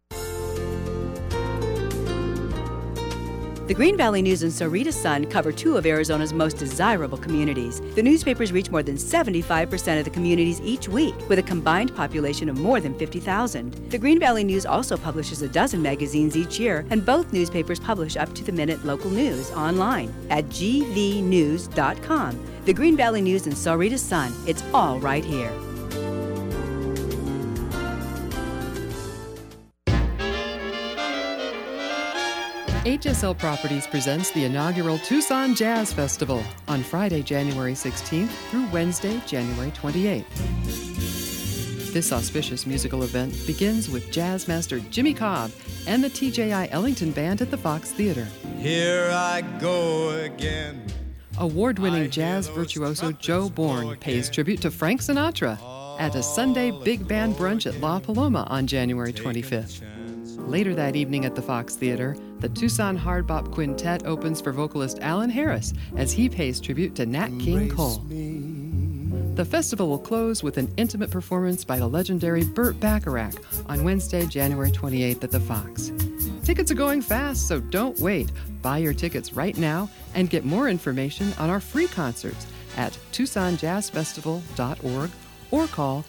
Speaker 25: The Green Valley News and Sarita Sun cover 2 of Arizona's most desirable communities. The newspapers reach more than 75% of the communities each week, with a combined population of more than 50,000. The Green Valley News also publishes a dozen magazines each year, and both newspapers publish up-to-the-minute local news online at gvnews.com. The Green Valley News and Sarita Sun, it's all right here.
Speaker 2: HSL Properties presents the inaugural Tucson Jazz Festival on Friday, January 16th through Wednesday, January 28th. This auspicious musical event begins with jazz master Jimmy Cobb and the TJI Ellington Band at the Fox Theater.
Speaker 20: Here I go again.
Speaker 2: Award-winning jazz virtuoso Joe Bourne pays tribute to Frank Sinatra at a Sunday big band brunch at La Paloma on January 25th. Later that evening at the Fox Theater, the Tucson Hard Bop Quintet opens for vocalist Alan Harris as he pays tribute to Nat King Cole. The festival will close with an intimate performance by the legendary Burt Bacharach on Wednesday, January 28th at the Fox. Tickets are going fast, so don't wait. Buy your tickets right now and get more information on our free concerts at TucsonJazzFestival.org or call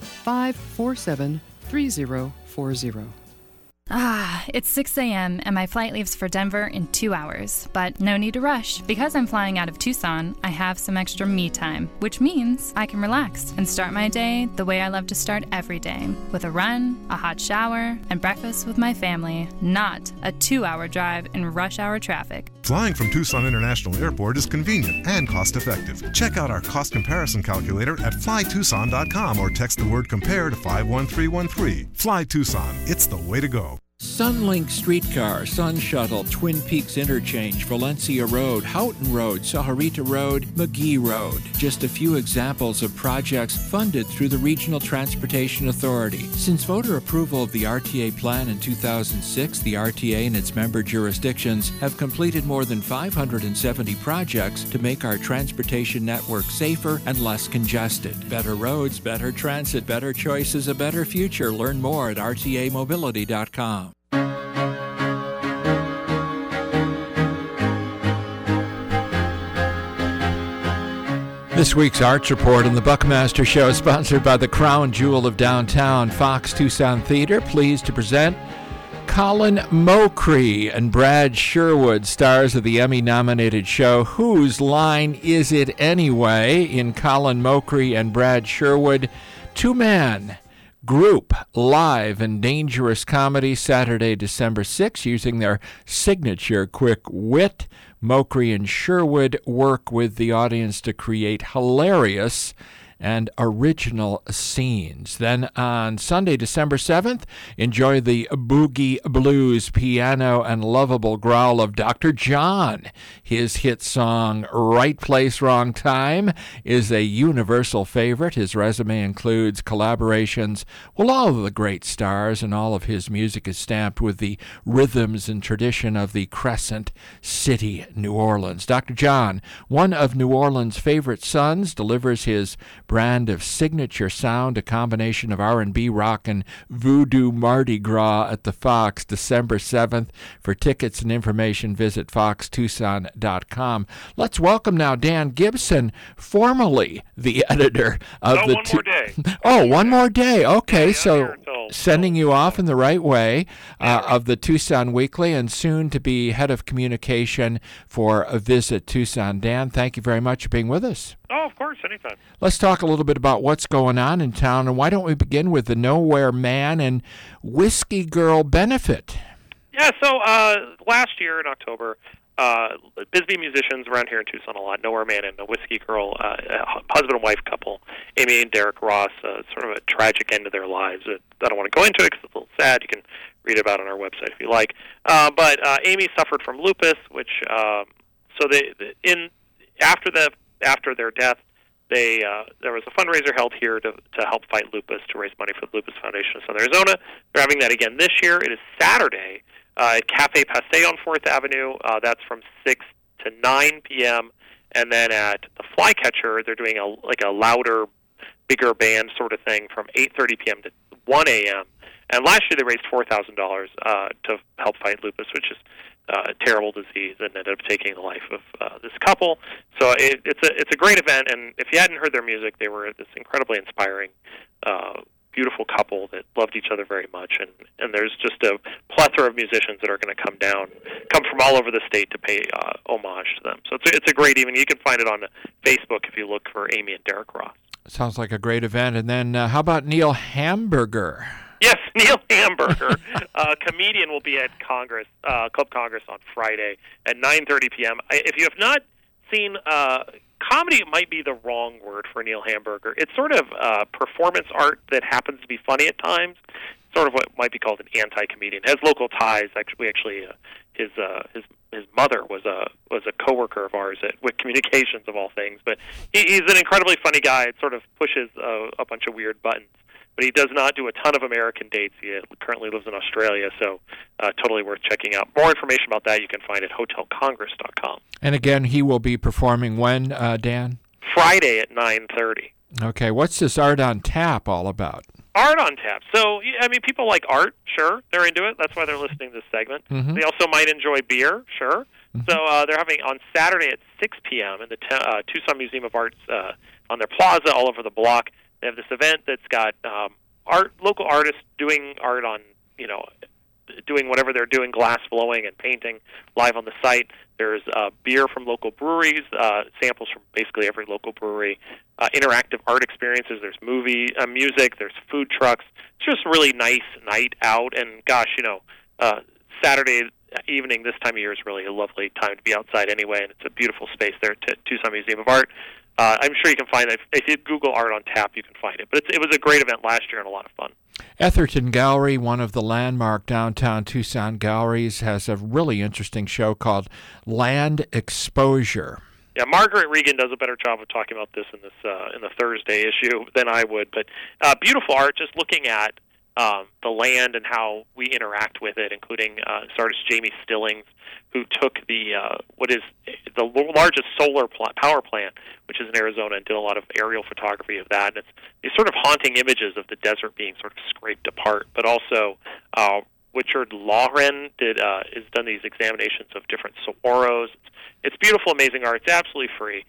Speaker 2: 547-3040.
Speaker 4: It's 6 a.m. and my flight leaves for Denver in 2 hours. But no need to rush. Because I'm flying out of Tucson, I have some extra me time, which means I can relax and start my day the way I love to start every day, with a run, a hot shower, and breakfast with my family, not a 2-hour drive in rush hour traffic.
Speaker 5: Flying from Tucson International Airport is convenient and cost-effective. Check out our cost comparison calculator at flytucson.com or text the word compare to 51313. Fly Tucson. It's the way to go.
Speaker 1: Sunlink Streetcar, Sun Shuttle, Twin Peaks Interchange, Valencia Road, Houghton Road, Sahuarita Road, McGee Road. Just a few examples of projects funded through the Regional Transportation Authority. Since voter approval of the RTA plan in 2006, the RTA and its member jurisdictions have completed more than 570 projects to make our transportation network safer and less congested. Better roads, better transit, better choices, a better future. Learn more at rtamobility.com. This week's Arts Report on the Buckmaster Show is sponsored by the Crown Jewel of Downtown, Fox Tucson Theater. Pleased to present Colin Mochrie and Brad Sherwood, stars of the Emmy-nominated show Whose Line Is It Anyway? In Colin Mochrie and Brad Sherwood, two-man group live and dangerous comedy Saturday, December 6th, using their signature quick wit. Mochrie and Sherwood work with the audience to create hilarious and original scenes. Then on Sunday, December 7th, enjoy the boogie blues, piano, and lovable growl of Dr. John. His hit song, Right Place, Wrong Time, is a universal favorite. His resume includes collaborations with all of the great stars, and all of his music is stamped with the rhythms and tradition of the Crescent City, New Orleans. Dr. John, one of New Orleans' favorite sons, delivers his brand of signature sound, a combination of R&B, rock, and voodoo Mardi Gras at the Fox, December 7th. For tickets and information, visit foxtucson.com. Let's welcome now Dan Gibson, formerly the editor of the...
Speaker 7: One more day.
Speaker 1: Oh, one more day. Okay,
Speaker 7: yeah,
Speaker 1: so sending you off in the right way of the Tucson Weekly, and soon to be head of communication for a Visit Tucson. Dan, thank you very much for being with us.
Speaker 7: Oh, of course, anytime.
Speaker 1: Let's talk a little bit about what's going on in town, and why don't we begin with the Nowhere Man and Whiskey Girl benefit?
Speaker 7: Yeah, so last year in October, Bisbee musicians around here in Tucson a lot, Nowhere Man and a Whiskey Girl, husband and wife couple, Amy and Derek Ross, sort of a tragic end to their lives. I don't want to go into it because it's a little sad. You can read about it on our website if you like. But Amy suffered from lupus, which after their death, there was a fundraiser held here to help fight lupus, to raise money for the Lupus Foundation of Southern Arizona. They're having that again this year. It is Saturday at Cafe Passe on 4th Avenue. That's from 6 to 9 p.m. And then at the Flycatcher, they're doing a louder, bigger band sort of thing from 8:30 p.m. to 1 a.m. And last year they raised $4,000 to help fight lupus, which is a terrible disease, and ended up taking the life of this couple. So it's a great event, and if you hadn't heard their music, they were this incredibly inspiring, beautiful couple that loved each other very much, and there's just a plethora of musicians that are going to come from all over the state to pay homage to them. So it's a great evening. You can find it on Facebook if you look for Amy and Derek Ross.
Speaker 1: Sounds like a great event. And then how about Neil Hamburger?
Speaker 7: Yes, Neil Hamburger, comedian, will be at Congress, Club Congress on Friday at 9:30 p.m. If you have not seen comedy, might be the wrong word for Neil Hamburger. It's sort of performance art that happens to be funny at times. Sort of what might be called an anti-comedian. Has local ties. Actually, his mother was a coworker of ours at WIC Communications, of all things. But he's an incredibly funny guy. It sort of pushes a bunch of weird buttons. But he does not do a ton of American dates. He currently lives in Australia, so totally worth checking out. More information about that you can find at hotelcongress.com.
Speaker 1: And again, he will be performing when, Dan?
Speaker 7: Friday at 9:30.
Speaker 1: Okay, what's this Art on Tap all about?
Speaker 7: Art on Tap. So, I mean, people like art, sure, they're into it. That's why they're listening to this segment.
Speaker 1: Mm-hmm.
Speaker 7: They also might enjoy beer, sure. Mm-hmm. So they're having on Saturday at 6 p.m. in the Tucson Museum of Art's on their plaza all over the block. They have this event that's got local artists doing art on, doing whatever they're doing, glass blowing and painting live on the site. There's beer from local breweries, samples from basically every local brewery, interactive art experiences. There's music, there's food trucks. It's just a really nice night out. And gosh, Saturday evening this time of year is really a lovely time to be outside anyway, and it's a beautiful space there at Tucson Museum of Art. I'm sure you can find it. If you Google Art on Tap, you can find it. But it was a great event last year and a lot of fun.
Speaker 1: Etherton Gallery, one of the landmark downtown Tucson galleries, has a really interesting show called Land Exposure.
Speaker 7: Yeah, Margaret Regan does a better job of talking about this in the Thursday issue than I would. But beautiful art, just looking at the land and how we interact with it, including artist Jamie Stillings, who took what is the largest solar power plant, which is in Arizona, and did a lot of aerial photography of that. And it's these sort of haunting images of the desert being sort of scraped apart. But also, Richard Lauren has done these examinations of different saguaros. It's beautiful, amazing art. It's absolutely free.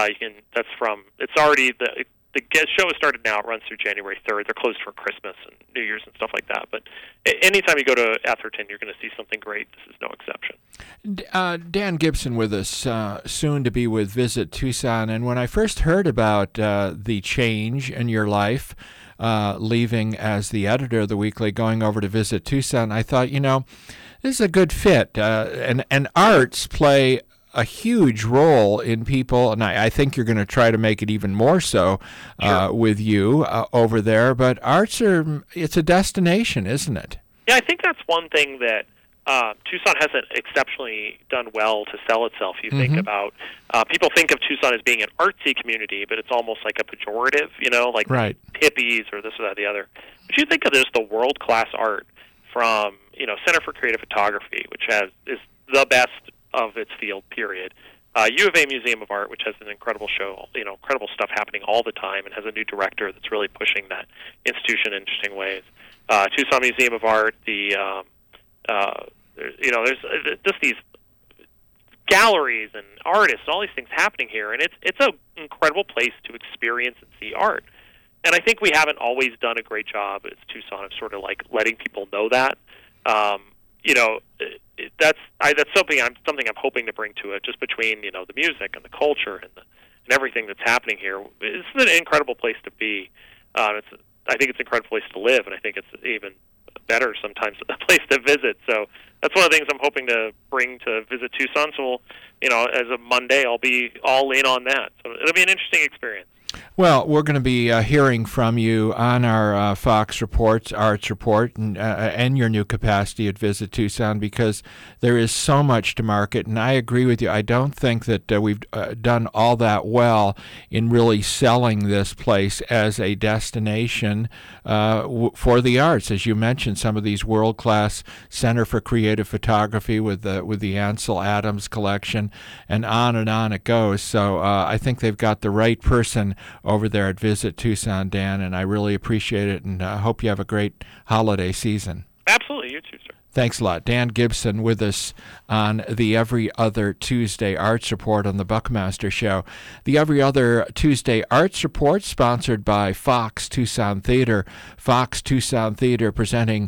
Speaker 7: It's already the show has started now. It runs through January 3rd. They're closed for Christmas and New Year's and stuff like that. But anytime you go to Atherton, you're going to see something great. This is no exception.
Speaker 1: Dan Gibson with us, soon to be with Visit Tucson. And when I first heard about the change in your life, leaving as the editor of the weekly, going over to Visit Tucson, I thought, this is a good fit. And arts play a huge role in people, and I think you're going to try to make it even more so with you over there. But it's a destination, isn't it?
Speaker 7: Yeah, I think that's one thing that Tucson hasn't exceptionally done well to sell itself. You think about, people think of Tucson as being an artsy community, but it's almost like a pejorative, like hippies or this or that or the other. But you think of this, the world-class art from, Center for Creative Photography, which is the best of its field, period. U of A Museum of Art, which has an incredible show, incredible stuff happening all the time, and has a new director that's really pushing that institution in interesting ways. Tucson Museum of Art, there's just these galleries and artists, all these things happening here, and it's an incredible place to experience and see art. And I think we haven't always done a great job as Tucson of sort of like letting people know that. That's something I'm hoping to bring to it, just between the music and the culture and everything that's happening here. It's an incredible place to be. I think it's an incredible place to live, and I think it's even better sometimes a place to visit. So that's one of the things I'm hoping to bring to Visit Tucson. So as of Monday, I'll be all in on that. So it'll be an interesting experience.
Speaker 1: Well, we're going to be hearing from you on our Fox Reports, Arts Report, and your new capacity at Visit Tucson, because there is so much to market. And I agree with you. I don't think that we've done all that well in really selling this place as a destination for the arts. As you mentioned, some of these world-class Center for Creative Photography with the Ansel Adams collection, and on it goes. So I think they've got the right person over there at Visit Tucson, Dan, and I really appreciate it, and hope you have a great holiday season.
Speaker 7: Absolutely. You too, sir.
Speaker 1: Thanks a lot. Dan Gibson with us on the Every Other Tuesday Arts Report on the Buckmaster Show. The Every Other Tuesday Arts Report, sponsored by Fox Tucson Theater. Fox Tucson Theater presenting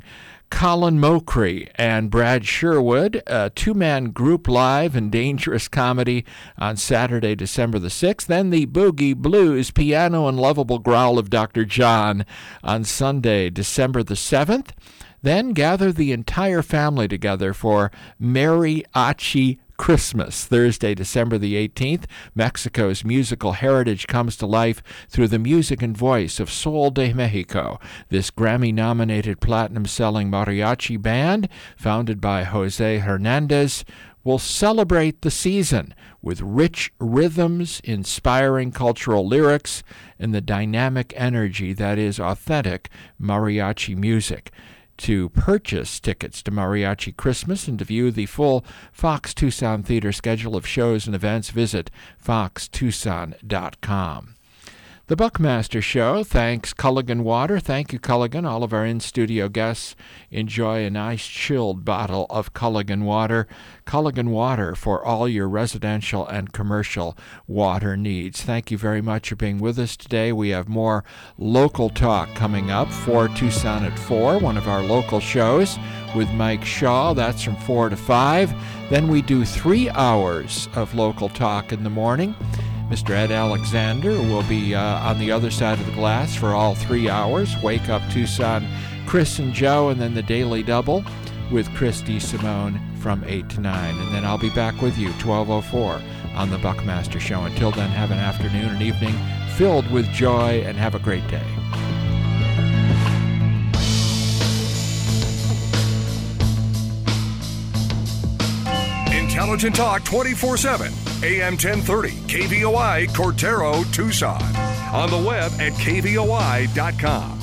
Speaker 1: Colin Mokry and Brad Sherwood, a two-man group live and dangerous comedy on Saturday, December the 6th. Then the Boogie Blues piano and lovable growl of Dr. John on Sunday, December the 7th. Then gather the entire family together for Mariachi Christmas, Thursday, December the 18th. Mexico's musical heritage comes to life through the music and voice of Sol de Mexico. This Grammy-nominated platinum-selling mariachi band, founded by Jose Hernandez, will celebrate the season with rich rhythms, inspiring cultural lyrics, and the dynamic energy that is authentic mariachi music. To purchase tickets to Mariachi Christmas and to view the full Fox Tucson Theater schedule of shows and events, visit foxtucson.com. The Buckmaster Show thanks Culligan Water. Thank you, Culligan. All of our in-studio guests enjoy a nice chilled bottle of Culligan Water. Culligan Water for all your residential and commercial water needs. Thank you very much for being with us today. We have more local talk coming up for Tucson at 4, one of our local shows with Mike Shaw. That's from 4 to 5. Then we do 3 hours of local talk in the morning. Mr. Ed Alexander will be on the other side of the glass for all 3 hours. Wake Up Tucson, Chris and Joe, and then the Daily Double with Chris DeSimone from 8 to 9. And then I'll be back with you 12:04 on the Buckmaster Show. Until then, have an afternoon and evening filled with joy, and have a great day.
Speaker 3: Intelligent Talk 24/7. AM 1030, KVOI, Cortero, Tucson. On the web at kvoi.com.